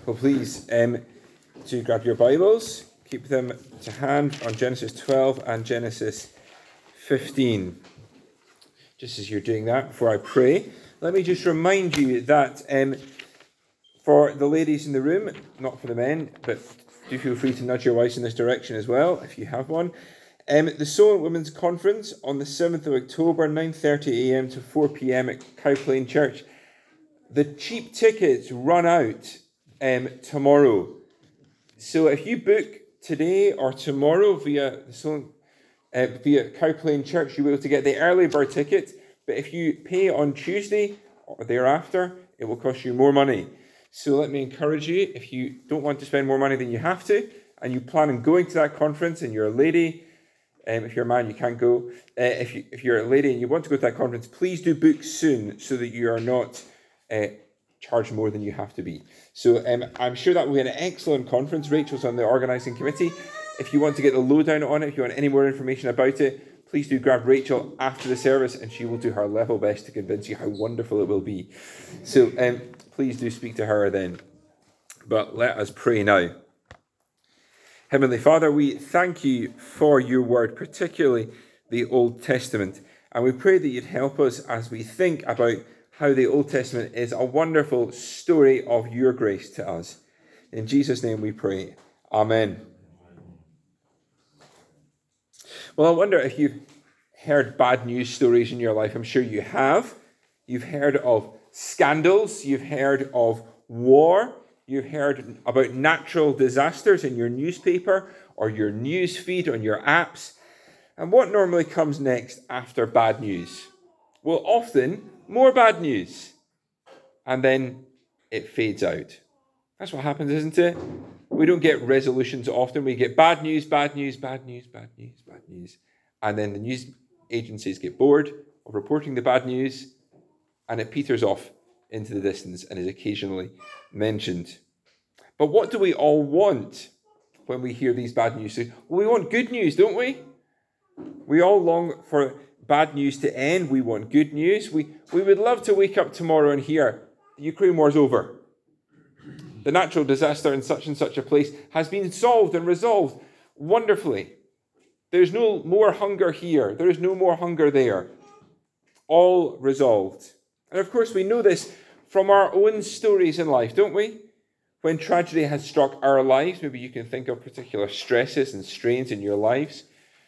Well, please do grab your Bibles, keep them to hand on Genesis 12 and Genesis 15. Just as you're doing that, before I pray, let me just remind you that for the ladies in the room, not for the men, but do feel free to nudge your wives in this direction as well, if you have one. The Solent Women's Conference on the 7th of October, 9:30 a.m. to 4 p.m. at Cow Plain Church. The cheap tickets run out tomorrow. So if you book today or tomorrow via Cow Plain Church, you'll be able to get the early bird ticket. But if you pay on Tuesday or thereafter, it will cost you more money. So let me encourage you, if you don't want to spend more money than you have to, and you plan on going to that conference and you're a lady, if you're a man, you can't go. If you're a lady and you want to go to that conference, please do book soon so that you are not charged more than you have to be. So I'm sure that will be an excellent conference. Rachel's on the organising committee. If you want to get the lowdown on it, if you want any more information about it, please do grab Rachel after the service and she will do her level best to convince you how wonderful it will be. So please do speak to her then. But let us pray now. Heavenly Father, we thank you for your word, particularly the Old Testament. And we pray that you'd help us as we think about how the Old Testament is a wonderful story of your grace to us. In Jesus' name we pray. Amen. Well, I wonder if you've heard bad news stories in your life. I'm sure you have. You've heard of scandals. You've heard of war. You've heard about natural disasters in your newspaper or your news feed on your apps. And what normally comes next after bad news? Well, often more bad news. And then it fades out. That's what happens, isn't it? We don't get resolutions often. We get bad news, bad news, bad news, bad news, bad news. And then the news agencies get bored of reporting the bad news and it peters off into the distance and is occasionally mentioned. But what do we all want when we hear these bad news? Well, we want good news, don't we? We all long for bad news to end. We want good news. We would love to wake up tomorrow and hear the Ukraine war's over. The natural disaster in such and such a place has been solved and resolved wonderfully. There's no more hunger here. There is no more hunger there. All resolved. And of course, we know this from our own stories in life, don't we? When tragedy has struck our lives, maybe you can think of particular stresses and strains in your lives,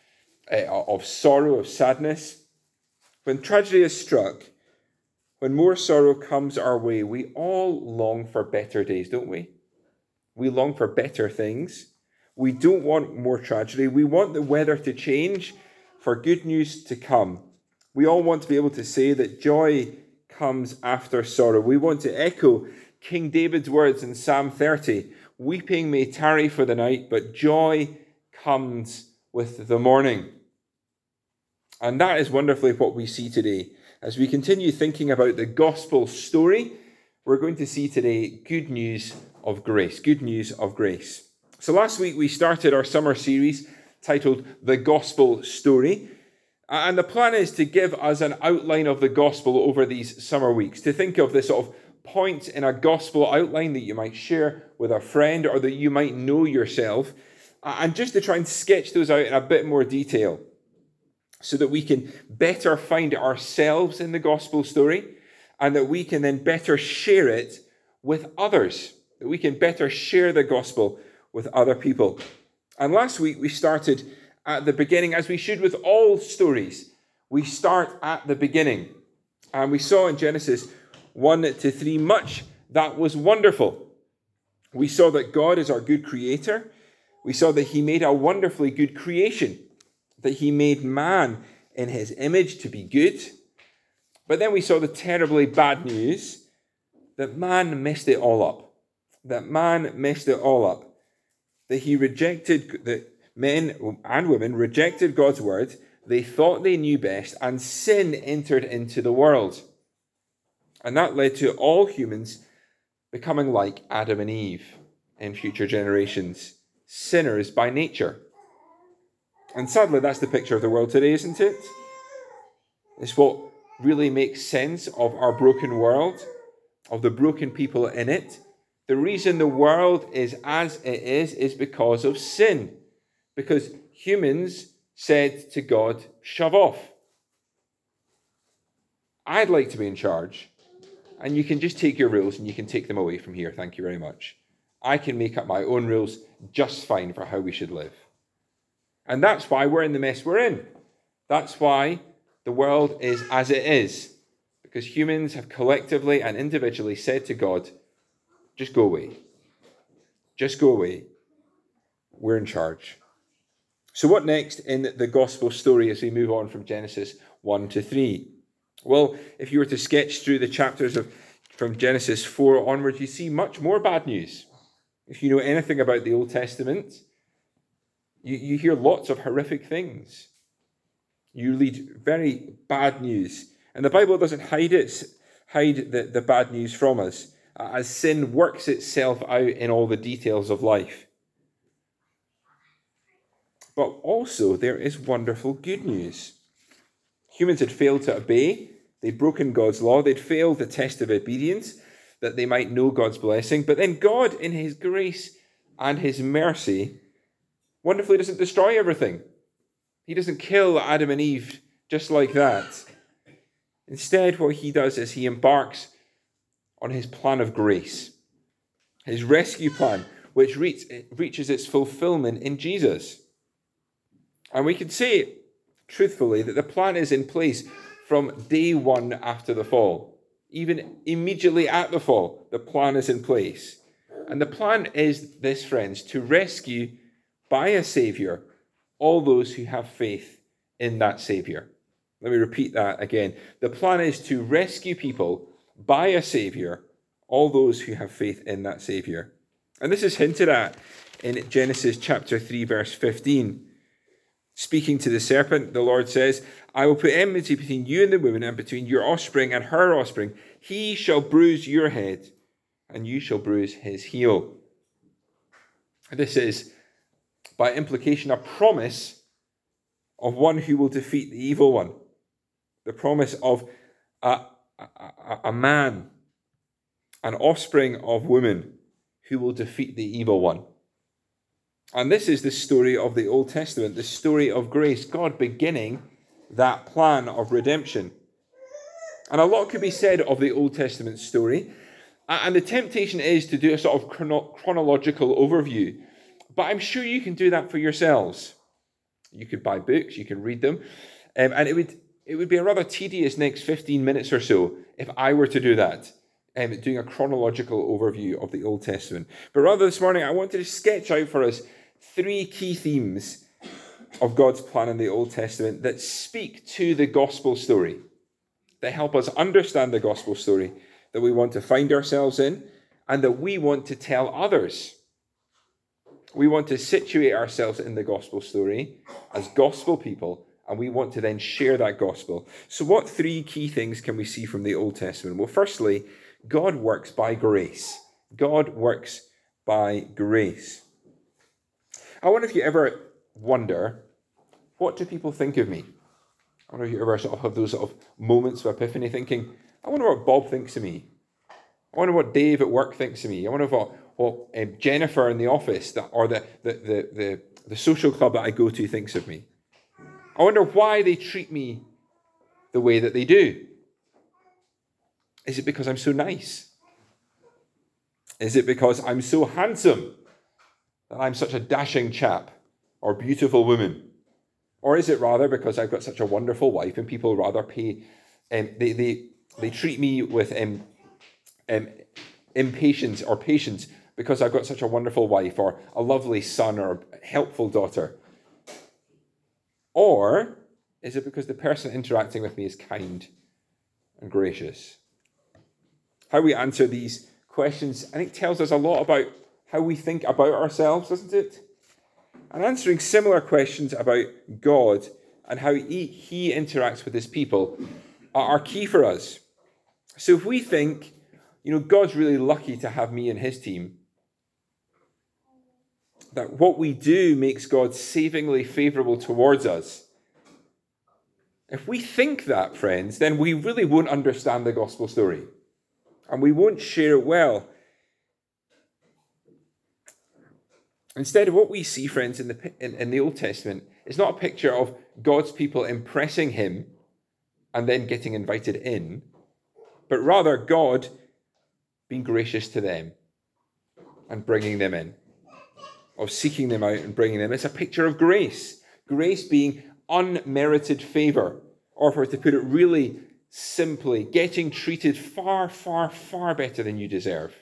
of sorrow, of sadness. When tragedy is struck, when more sorrow comes our way, we all long for better days, don't we? We long for better things. We don't want more tragedy. We want the weather to change for good news to come. We all want to be able to say that joy comes after sorrow. We want to echo King David's words in Psalm 30. Weeping may tarry for the night, but joy comes with the morning. And that is wonderfully what we see today. As we continue thinking about the gospel story, we're going to see today good news of grace. Good news of grace. So last week we started our summer series titled The Gospel Story. And the plan is to give us an outline of the gospel over these summer weeks, to think of the sort of points in a gospel outline that you might share with a friend or that you might know yourself, and just to try and sketch those out in a bit more detail so that we can better find ourselves in the gospel story and that we can then better share it with others, that we can better share the gospel with other people. And last week we started at the beginning, as we should with all stories. We start at the beginning. And we saw in Genesis 1 to 3 much that was wonderful. We saw that God is our good creator. We saw that he made a wonderfully good creation, that he made man in his image to be good. But then we saw the terribly bad news that man messed it all up. That he rejected, that men and women rejected God's word. They thought they knew best, and sin entered into the world. And that led to all humans becoming like Adam and Eve in future generations, sinners by nature. And sadly, that's the picture of the world today, isn't it? It's what really makes sense of our broken world, of the broken people in it, The reason the world is as it is because of sin. Because humans said to God, shove off. I'd like to be in charge. And you can just take your rules and you can take them away from here. Thank you very much. I can make up my own rules just fine for how we should live. And that's why we're in the mess we're in. That's why the world is as it is. Because humans have collectively and individually said to God, just go away. Just go away. We're in charge. So what next in the gospel story as we move on from Genesis 1 to 3? Well, if you were to sketch through the chapters from Genesis 4 onwards, you see much more bad news. If you know anything about the Old Testament, you hear lots of horrific things. You read very bad news. And the Bible doesn't hide the bad news from us, as sin works itself out in all the details of life. But also there is wonderful good news. Humans had failed to obey. They'd broken God's law. They'd failed the test of obedience that they might know God's blessing. But then God, in his grace and his mercy, wonderfully doesn't destroy everything. He doesn't kill Adam and Eve just like that. Instead, what he does is he embarks on his plan of grace, his rescue plan, which reaches its fulfillment in Jesus. And we can say truthfully that the plan is in place from day one after the fall. Even immediately at the fall, the plan is in place. And the plan is this, friends, to rescue by a Saviour all those who have faith in that Saviour. Let me repeat that again. The plan is to rescue people by a Saviour, all those who have faith in that Saviour. And this is hinted at in Genesis chapter 3, verse 15. Speaking to the serpent, the Lord says, I will put enmity between you and the woman, and between your offspring and her offspring. He shall bruise your head, and you shall bruise his heel. This is, by implication, a promise of one who will defeat the evil one. The promise of a man, an offspring of woman, who will defeat the evil one. And this is the story of the Old Testament, the story of grace, God beginning that plan of redemption. And a lot could be said of the Old Testament story. And the temptation is to do a sort of chronological overview. But I'm sure you can do that for yourselves. You could buy books, you can read them. And it would be a rather tedious next 15 minutes or so if I were to do that, doing a chronological overview of the Old Testament. But rather this morning, I wanted to sketch out for us 3 key themes of God's plan in the Old Testament that speak to the gospel story, that help us understand the gospel story that we want to find ourselves in and that we want to tell others. We want to situate ourselves in the gospel story as gospel people, and we want to then share that gospel. So what 3 key things can we see from the Old Testament? Well, firstly, God works by grace. God works by grace. I wonder if you ever wonder, what do people think of me? I wonder if you ever sort of have those sort of moments of epiphany thinking, I wonder what Bob thinks of me. I wonder what Dave at work thinks of me. I wonder what Jennifer in the office or the social club that I go to thinks of me. I wonder why they treat me the way that they do. Is it because I'm so nice? Is it because I'm so handsome that I'm such a dashing chap or beautiful woman? Or is it rather because I've got such a wonderful wife and people rather pay, they treat me with impatience or patience because I've got such a wonderful wife or a lovely son or a helpful daughter? Or is it because the person interacting with me is kind and gracious? How we answer these questions, I think, tells us a lot about how we think about ourselves, doesn't it? And answering similar questions about God and how he interacts with his people are key for us. So if we think, God's really lucky to have me in his team, that what we do makes God savingly favourable towards us, if we think that, friends, then we really won't understand the gospel story. And we won't share it well. Instead, what we see, friends, in the Old Testament is not a picture of God's people impressing him and then getting invited in, but rather God being gracious to them and bringing them in, of seeking them out and bringing them. It's a picture of grace. Grace being unmerited favor, or for to put it really simply, getting treated far, far, far better than you deserve.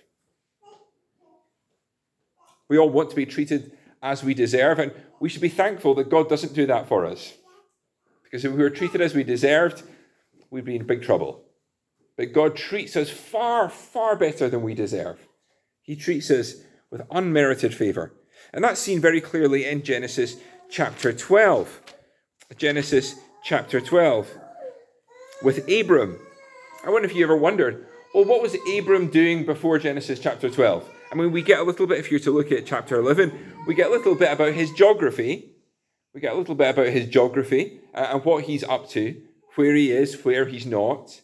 We all want to be treated as we deserve, and we should be thankful that God doesn't do that for us. Because if we were treated as we deserved, we'd be in big trouble. But God treats us far, far better than we deserve. He treats us with unmerited favor. And that's seen very clearly in Genesis chapter 12. Genesis chapter 12. With Abram. I wonder if you ever wondered, well, what was Abram doing before Genesis chapter 12? I mean, we get a little bit, if you're to look at chapter 11, we get a little bit about his geography. We get a little bit about his geography and what he's up to, where he is, where he's not.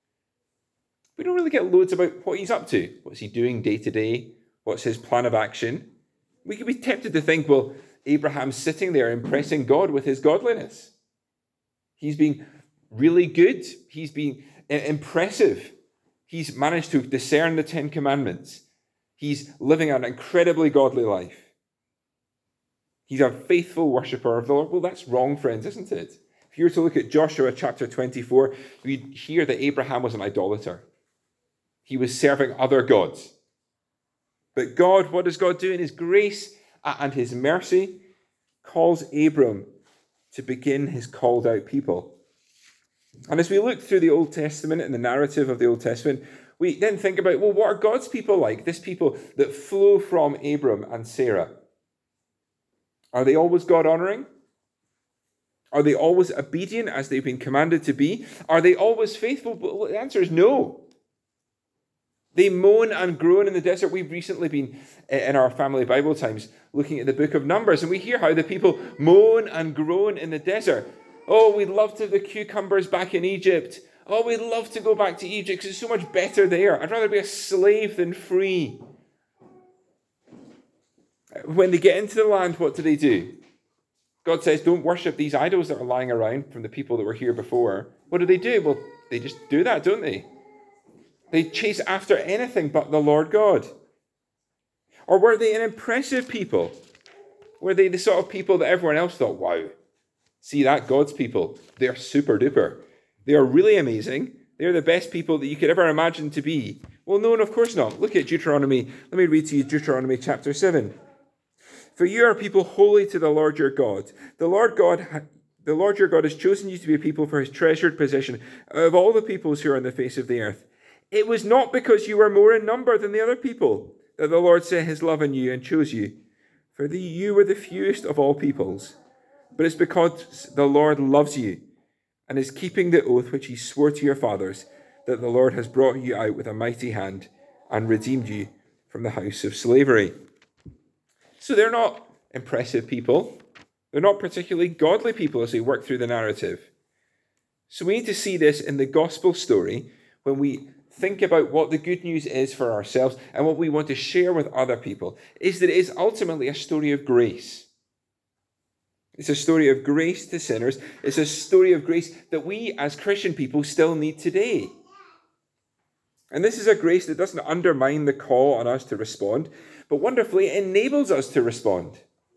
We don't really get loads about what he's up to. What's he doing day to day? What's his plan of action? We could be tempted to think, well, Abraham's sitting there impressing God with his godliness. He's being really good. He's being impressive. He's managed to discern the 10 Commandments. He's living an incredibly godly life. He's a faithful worshipper of the Lord. Well, that's wrong, friends, isn't it? If you were to look at Joshua chapter 24, you'd hear that Abraham was an idolater. He was serving other gods. But God, what does God do in his grace and his mercy? Calls Abram to begin his called out people. And as we look through the Old Testament and the narrative of the Old Testament, we then think about, well, what are God's people like? This people that flow from Abram and Sarah. Are they always God-honoring? Are they always obedient as they've been commanded to be? Are they always faithful? Well, the answer is no. They moan and groan in the desert. We've recently been, in our family Bible times, looking at the book of Numbers, and we hear how the people moan and groan in the desert. Oh, we'd love to have the cucumbers back in Egypt. Oh, we'd love to go back to Egypt because it's so much better there. I'd rather be a slave than free. When they get into the land, what do? God says, don't worship these idols that are lying around from the people that were here before. What do? Well, they just do that, don't they? They chase after anything but the Lord God. Or were they an impressive people? Were they the sort of people that everyone else thought, wow, see that, God's people, they're super duper. They are really amazing. They're the best people that you could ever imagine to be. Well, no, of course not. Look at Deuteronomy. Let me read to you Deuteronomy chapter 7. For you are a people holy to the Lord your God. The Lord your God has chosen you to be a people for his treasured possession of all the peoples who are on the face of the earth. It was not because you were more in number than the other people that the Lord set his love on you and chose you. For you were the fewest of all peoples. But it's because the Lord loves you and is keeping the oath which he swore to your fathers, that the Lord has brought you out with a mighty hand and redeemed you from the house of slavery. So they're not impressive people. They're not particularly godly people as they work through the narrative. So we need to see this in the gospel story when we think about what the good news is for ourselves and what we want to share with other people, is that it is ultimately a story of grace. It's a story of grace to sinners. It's a story of grace that we as Christian people still need today. And this is a grace that doesn't undermine the call on us to respond, but wonderfully enables us to respond.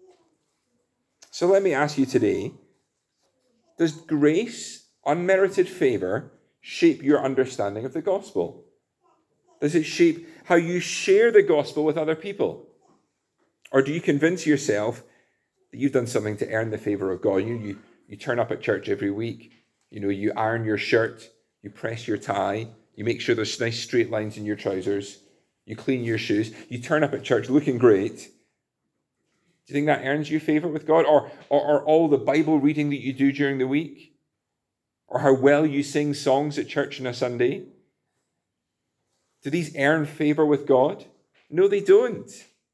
So let me ask you today, does grace, unmerited favor, shape your understanding of the gospel? Does it shape how you share the gospel with other people? Or do you convince yourself that you've done something to earn the favor of God? You turn up at church every week. You iron your shirt. You press your tie. You make sure there's nice straight lines in your trousers. You clean your shoes. You turn up at church looking great. Do you think that earns you favor with God? Or all the Bible reading that you do during the week? Or how well you sing songs at church on a Sunday? Do these earn favor with God? No, they don't.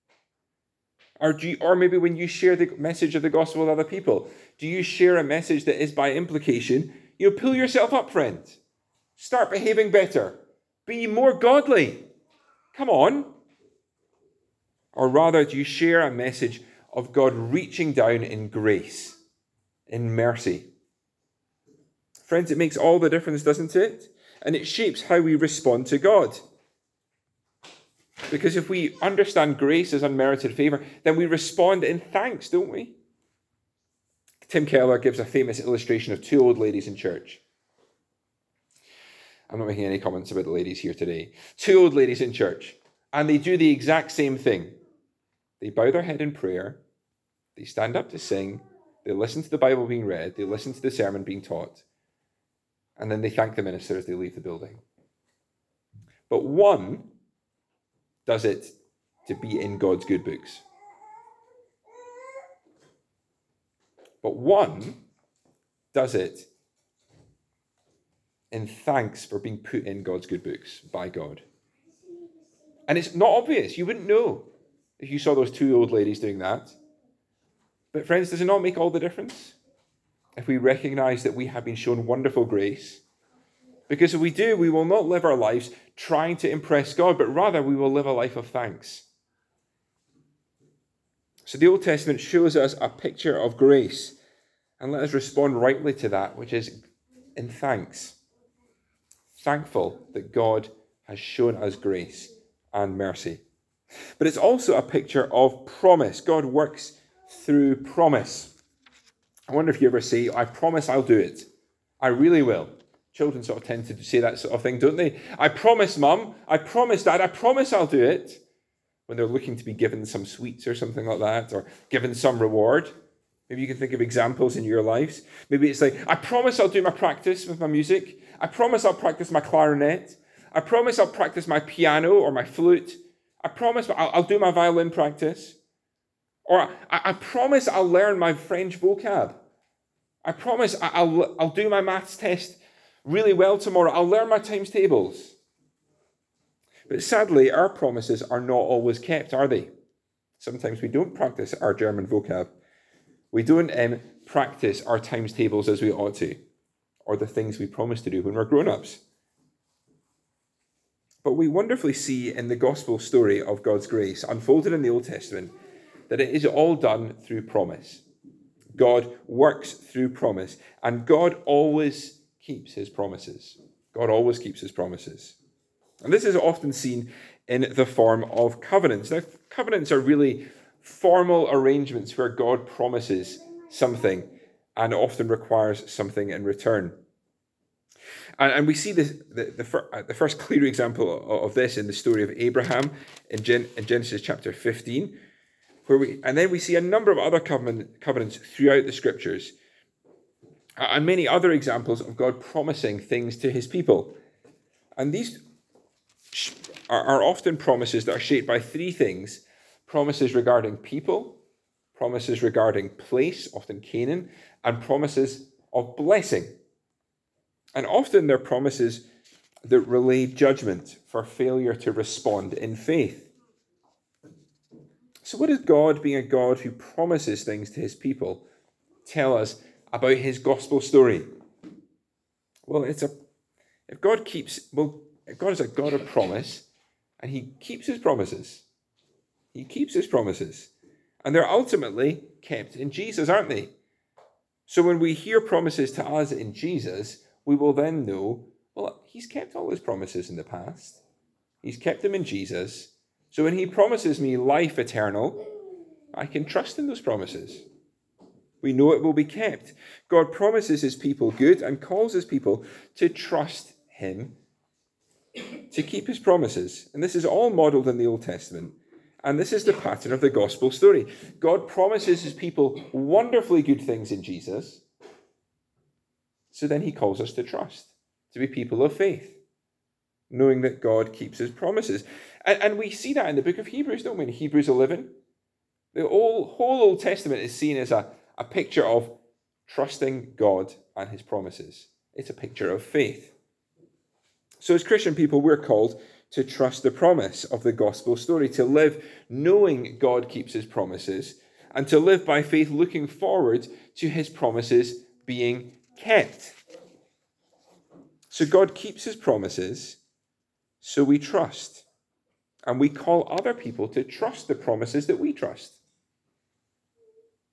Or maybe when you share the message of the gospel with other people, do you share a message that is by implication, pull yourself up, friend. Start behaving better. Be more godly. Come on. Or rather, do you share a message of God reaching down in grace, in mercy. Friends, it makes all the difference, doesn't it? And it shapes how we respond to God. Because if we understand grace as unmerited favour, then we respond in thanks, don't we? Tim Keller gives a famous illustration of two old ladies in church. I'm not making any comments about the ladies here today. Two old ladies in church, and they do the exact same thing. They bow their head in prayer, they stand up to sing, they listen to the Bible being read, they listen to the sermon being taught, and then they thank the minister as they leave the building. But one does it to be in God's good books. But one does it in thanks for being put in God's good books by God. And it's not obvious. You wouldn't know if you saw those two old ladies doing that. But friends, does it not make all the difference if we recognize that we have been shown wonderful grace? Because if we do, we will not live our lives trying to impress God, but rather we will live a life of thanks. So the Old Testament shows us a picture of grace, and let us respond rightly to that, which is in thanks. Thankful that God has shown us grace and mercy. But it's also a picture of promise. God works through promise. I wonder if you ever say, I promise I'll do it. I really will. Children sort of tend to say that sort of thing, don't they? I promise, Mum. I promise, Dad. I promise I'll do it. When they're looking to be given some sweets or something like that, or given some reward. Maybe you can think of examples in your lives. Maybe it's like, I promise I'll do my practice with my music. I promise I'll practice my clarinet. I promise I'll practice my piano or my flute. I promise I'll do my violin practice. Or I promise I'll learn my French vocab. I promise I'll do my maths test really well tomorrow. I'll learn my times tables. But sadly, our promises are not always kept, are they? Sometimes we don't practice our German vocab. We don't practice our times tables as we ought to, or the things we promise to do when we're grown-ups. But we wonderfully see in the gospel story of God's grace, unfolded in the Old Testament, that it is all done through promise. God works through promise, and God always keeps his promises. God always keeps his promises. And this is often seen in the form of covenants. Now, covenants are really formal arrangements where God promises something and often requires something in return. And we see this, the first clear example of this in the story of Abraham in Genesis chapter 15, and then we see a number of other covenants throughout the scriptures, and many other examples of God promising things to his people. And these are often promises that are shaped by three things: promises regarding people, promises regarding place, often Canaan, and promises of blessing. And often they're promises that relay judgment for failure to respond in faith. So what does God, being a God who promises things to his people, tell us about his gospel story? Well, God is a God of promise, and he keeps his promises. He keeps his promises. And they're ultimately kept in Jesus, aren't they? So when we hear promises to us in Jesus, we will then know, well, he's kept all his promises in the past. He's kept them in Jesus. So when he promises me life eternal, I can trust in those promises. We know it will be kept. God promises his people good and calls his people to trust him to keep his promises. And this is all modeled in the Old Testament. And this is the pattern of the gospel story. God promises his people wonderfully good things in Jesus. So then he calls us to trust, to be people of faith, knowing that God keeps his promises. And we see that in the book of Hebrews, don't we? In Hebrews 11, the whole Old Testament is seen as a picture of trusting God and his promises. It's a picture of faith. So as Christian people, we're called to trust the promise of the gospel story, to live knowing God keeps his promises, and to live by faith looking forward to his promises being kept. So God keeps his promises, so we trust. And we call other people to trust the promises that we trust.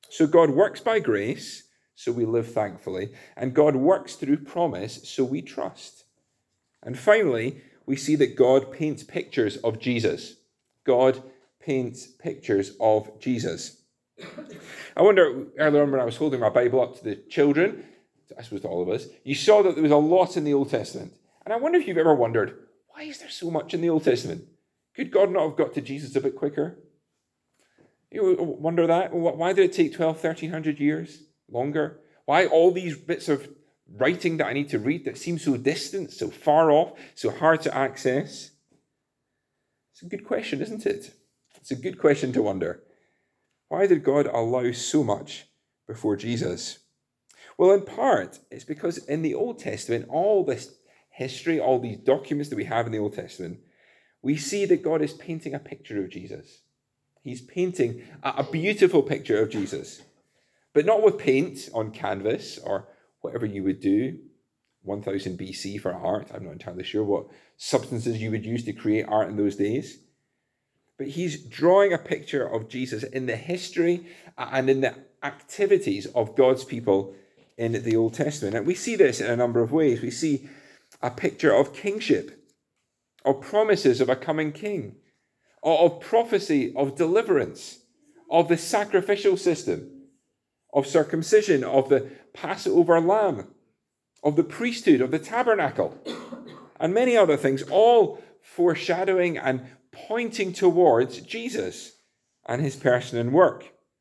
So God works by grace, so we live thankfully, and God works through promise, so we trust. And finally, we see that God paints pictures of Jesus. God paints pictures of Jesus. I wonder, earlier on when I was holding my Bible up to the children, I suppose to all of us, you saw that there was a lot in the Old Testament. And I wonder if you've ever wondered, why is there so much in the Old Testament? Could God not have got to Jesus a bit quicker? You wonder that? Why did it take 1,300 years longer? Why all these bits of writing that I need to read that seem so distant, so far off, so hard to access? It's a good question, isn't it? It's a good question to wonder. Why did God allow so much before Jesus? Well, in part, it's because in the Old Testament, all this history, all these documents that we have in the Old Testament, we see that God is painting a picture of Jesus. He's painting a beautiful picture of Jesus, but not with paint on canvas or whatever you would do 1000 BC for art. I'm not entirely sure what substances you would use to create art in those days. But he's drawing a picture of Jesus in the history and in the activities of God's people in the Old Testament. And we see this in a number of ways. We see a picture of kingship, of promises of a coming king, of prophecy of deliverance, of the sacrificial system, of circumcision, of the Passover lamb, of the priesthood, of the tabernacle, and many other things, all foreshadowing and pointing towards Jesus and his person and work.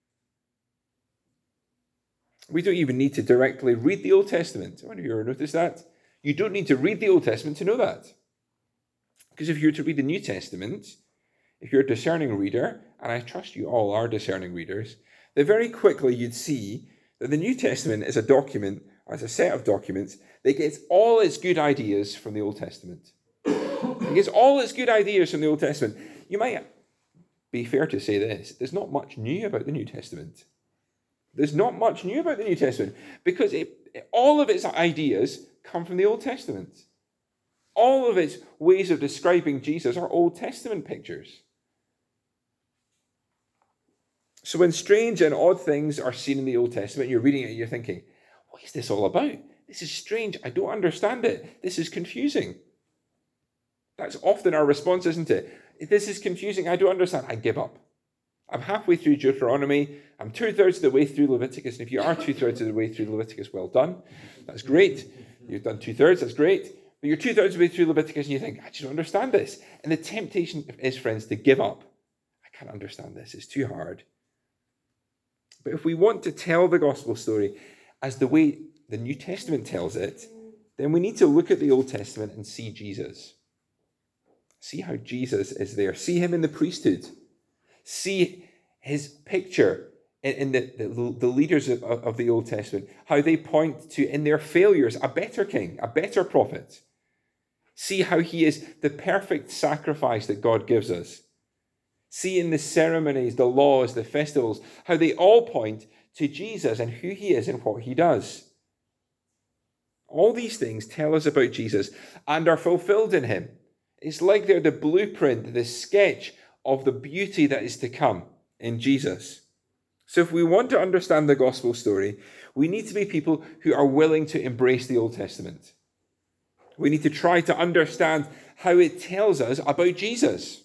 We don't even need to directly read the Old Testament. I wonder if you ever noticed that. You don't need to read the Old Testament to know that. Because if you were to read the New Testament, if you're a discerning reader, and I trust you all are discerning readers, then very quickly you'd see that the New Testament is a document, or it's a set of documents, that gets all its good ideas from the Old Testament. It gets all its good ideas from the Old Testament. You might be fair to say this, there's not much new about the New Testament. There's not much new about the New Testament because all of its ideas come from the Old Testament. All of its ways of describing Jesus are Old Testament pictures. So when strange and odd things are seen in the Old Testament, you're reading it and you're thinking, what is this all about? This is strange. I don't understand it. This is confusing. That's often our response, isn't it? This is confusing. I don't understand. I give up. I'm halfway through Deuteronomy. I'm 2/3 of the way through Leviticus. And if you are 2/3 of the way through Leviticus, well done. That's great. You've done 2/3. That's great. But you're 2/3 of the way through Leviticus and you think, I just don't understand this. And the temptation is, friends, to give up. I can't understand this. It's too hard. But if we want to tell the gospel story as the way the New Testament tells it, then we need to look at the Old Testament and see Jesus. See how Jesus is there. See him in the priesthood. See his picture in the leaders of the Old Testament, how they point to, in their failures, a better king, a better prophet. See how he is the perfect sacrifice that God gives us. See in the ceremonies, the laws, the festivals, how they all point to Jesus and who he is and what he does. All these things tell us about Jesus and are fulfilled in him. It's like they're the blueprint, the sketch of the beauty that is to come in Jesus. So if we want to understand the gospel story, we need to be people who are willing to embrace the Old Testament. We need to try to understand how it tells us about Jesus.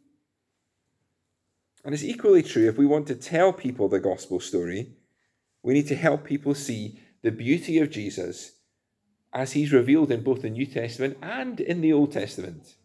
And it's equally true if we want to tell people the gospel story, we need to help people see the beauty of Jesus as he's revealed in both the New Testament and in the Old Testament.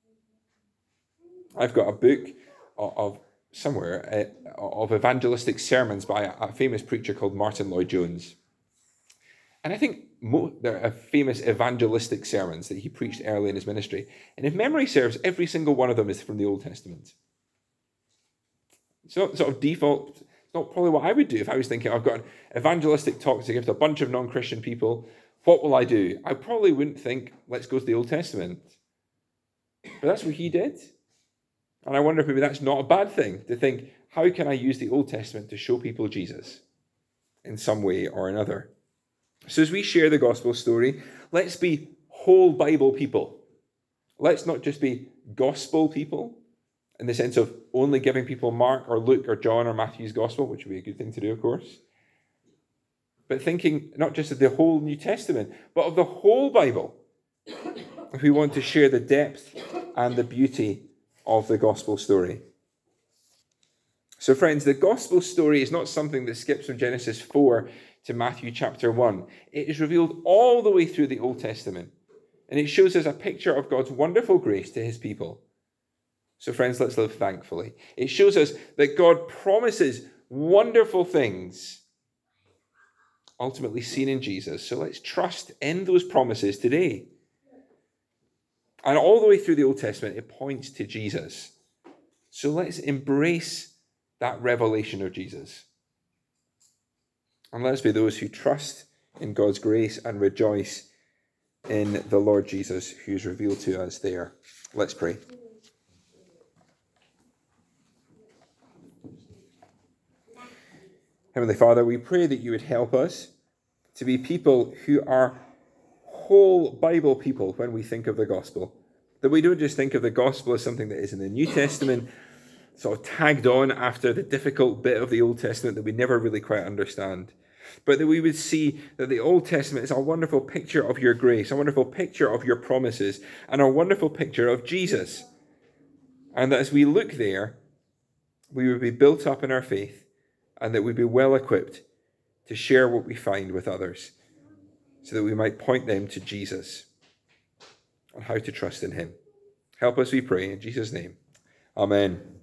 I've got a book of evangelistic sermons by a famous preacher called Martin Lloyd-Jones. And I think there are famous evangelistic sermons that he preached early in his ministry. And if memory serves, every single one of them is from the Old Testament. It's not sort of default. It's not probably what I would do if I was thinking, I've got an evangelistic talk to give to a bunch of non-Christian people. What will I do? I probably wouldn't think, let's go to the Old Testament. But that's what he did. And I wonder if maybe that's not a bad thing, to think, how can I use the Old Testament to show people Jesus in some way or another? So as we share the gospel story, let's be whole Bible people. Let's not just be gospel people. in the sense of only giving people Mark or Luke or John or Matthew's gospel, which would be a good thing to do, of course. But thinking not just of the whole New Testament, but of the whole Bible, if we want to share the depth and the beauty of the gospel story. So friends, the gospel story is not something that skips from Genesis 4 to Matthew chapter 1. It is revealed all the way through the Old Testament. And it shows us a picture of God's wonderful grace to his people. So friends, let's live thankfully. It shows us that God promises wonderful things, ultimately seen in Jesus. So let's trust in those promises today. And all the way through the Old Testament, it points to Jesus. So let's embrace that revelation of Jesus. And let's be those who trust in God's grace and rejoice in the Lord Jesus who's revealed to us there. Let's pray. Heavenly Father, we pray that you would help us to be people who are whole Bible people when we think of the gospel. That we don't just think of the gospel as something that is in the New Testament, sort of tagged on after the difficult bit of the Old Testament that we never really quite understand. But that we would see that the Old Testament is a wonderful picture of your grace, a wonderful picture of your promises, and a wonderful picture of Jesus. And that as we look there, we would be built up in our faith, and that we'd be well equipped to share what we find with others, so that we might point them to Jesus and how to trust in him. Help us, we pray, in Jesus' name. Amen.